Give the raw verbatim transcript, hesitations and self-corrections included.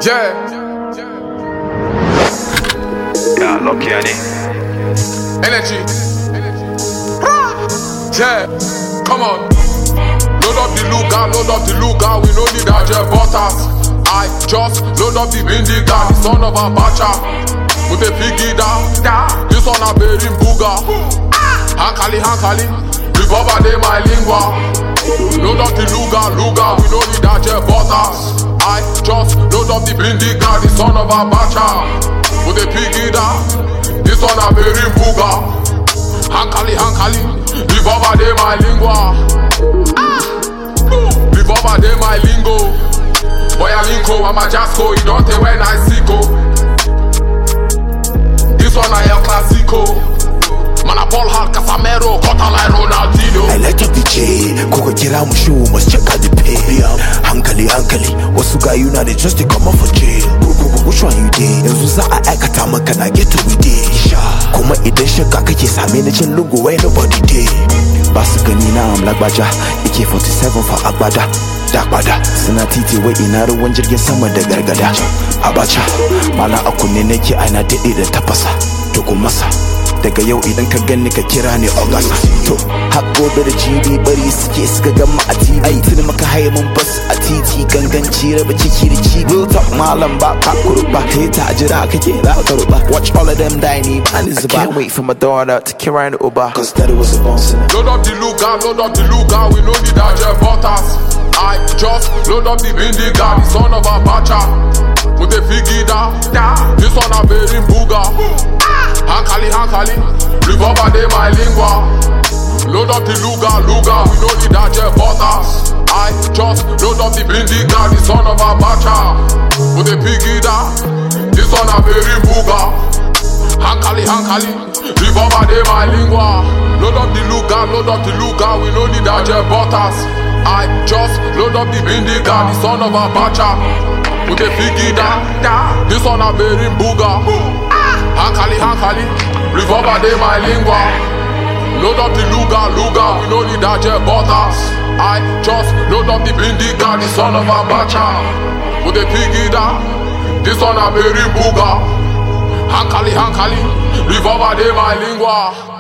Yeah. Yeah, lucky on it. Energy. Yeah. Come on. Load up the Luga, load up the Luga. We don't need that jet butters. I just load up the Vindiga, the son of a bacha. Put a piggy down. This one a bearing booga. Hankali, hankali. Revolver de my lingua. Load up the Luga, Luga. We don't need that jet butters. I just load up the Vindiga, the son of a bacha. Put a piggy down. This one a bearing booga. Hankali, hankali. Revolver de my lingua. Revolver de my lingo. Boy a linko, I'm a jasco. You don't tell when I sicko. This one I El Clasico. Man a ball hard, Casamero, Cota like Ronaldinho. I like up the J, Coco Kira Mushu, must check out the pay. Hankali, hankali, wasu gayu na they just they come off for jail. Which one you did? Yanzu za a aikata maka na get to we did. Kuma idan shakka kake same ni cin lungu wai nobody did. Basu gani na am lagbaja, A K forty-seven for agbada. Dagbada, suna titi wai ina ruwan jirgin sama da gargada. Abacha, mana a kunne nake ana daɗe da tafasa. To kuma masa, daga yau idan ka gani ka kira ni August. To, har gobe da jibi bari suke suka gama a T V. Ai tuni maka haye mun bas a titi ganganci raba ciki da ci. Real talk malam ba ka kurba, kai ta jira kake za ka ruba. Watch all of them die ni ba ni zuba. I can't wait for my daughter to kira ni Uber, cause daddy was a boss. Load up the Luga, load up the Luga. We don't need that jet butters. I just load up the Vindiga, the son of a bacha. Put a piggy down. This one a bearing booga. Hankali, hankali. Revolver de my lingua. Load up the Luga, Luga. We don't need that jet butters. I just load up the Vindiga, the son of a bacha. Put a piggy down. This one a bearing booga. Hankali, hankali. Revolver de my lingua. Load up the Luga, load up the Luga. We don't need that jet butters. I just load up the Vindiga, the son of a bacha. Put a piggy down. This one a bearing booga. Hankali, hankali. Revolver de my lingua. Load up the Luga, Luga. We don't need that jet butters. I just load up the Vindiga, the son of a bacha. Put a piggy down. This one a bearing booga. Hankali, hankali. Revolver de my lingua.